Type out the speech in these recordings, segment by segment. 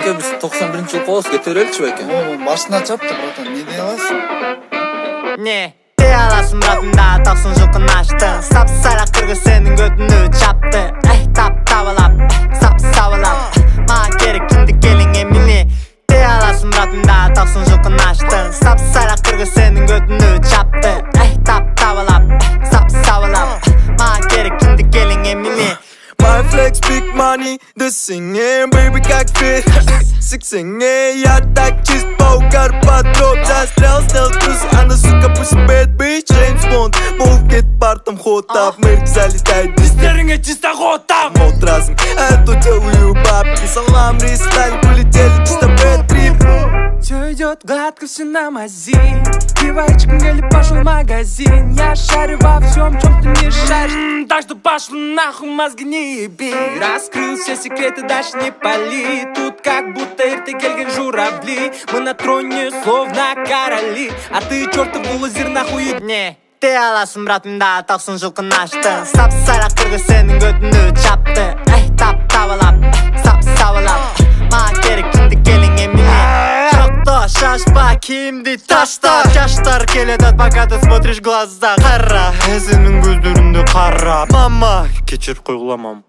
экөөбүз 91-жылы коос көтөрөлчү бекен. Машина чапты, братан, не дей аласың? Не дей аласың, братан, да 90 жылқын ашты. Сап-сара кыргыз сенің көтүнү чапты. Тап-табалап, сап-сабалап, мага керек киндик келиң эмне. Дей аласың, братан, да 90 жылқын ашты. Сап-сара кыргыз сенің көтүнү чапты. Тап-табалап, сап-сабалап, мага керек киндик келиң эмне. My flex big money, the singing, baby как ты сексинге, я так чист, паукар подроп. Застрял, снял трус, она, сука, пусть bad bitch. Джеймс Бонд, полкет партом хотап, мэрк залетает, бистеринге чисто хотап. Мод разум, эту делаю бабки, салам, рестайль, улетели чисто bad trip. Все идет гладко, все на мази. Девочкам или пошел в магазин. Я шарю во всем, чем ты не шаришь. Так что пошел нахуй, мозги не еби. Раскрыл все секреты, дальше не пали. Тут как будто иртегельген журавли. Мы на троне, словно короли. А ты чертов лузер, нахуй. Не дей аласың, братан, да 90 жылқын ашты. Сап-сара кыргыз сенің көтүнү чапты. Тап-табалап, сап-сабалап, мага керек киндик келиң эмне. Шашпа, кимди ташта. Жаштар келеді, пока ты смотришь в глаза. Қара, сенің көздеріңді қара. Мама, кечір қойғыламам.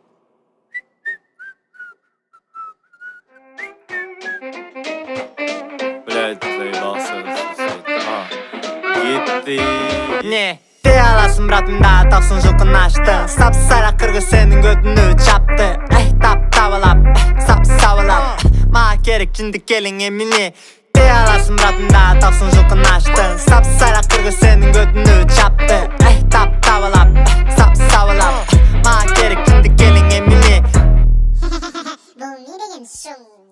Блядь, заебался. Кетти. Не дей аласың, братан, да 90 жылқын ашты. Сап-сара кыргыз сенің көтүнү чапты. Тап-табалап, сап-сабалап, мага керек киндик келиң эмне. Дей аласың, братан, да 90 жылқын ашты. Сап-сара кыргыз сенің көтүнү чапты. Тап-табалап, сап-сабалап, мага керек киндик келиң эмне. Бұл не деген шоу?